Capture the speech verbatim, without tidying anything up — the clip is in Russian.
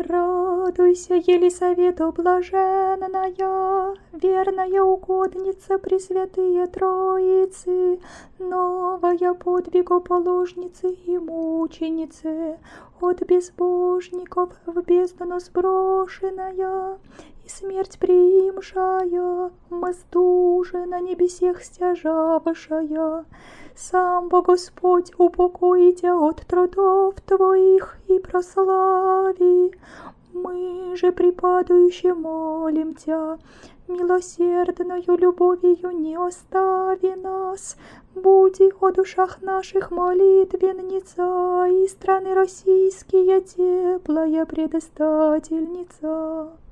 Радуйся, Елисавета блаженная, верная угодница Пресвятые Троицы, новая подвигоположницы и мученицы, от безбожников в бездну сброшенная, и смерть приимшая, мзду же на небесех стяжавшая. Сам Бог Господь упокои тя от трудов твоих и прослави. Мы же припадающие молим тя, милосердною любовью не остави нас, буди о душах наших молитвенница и страны российские теплая предостательница.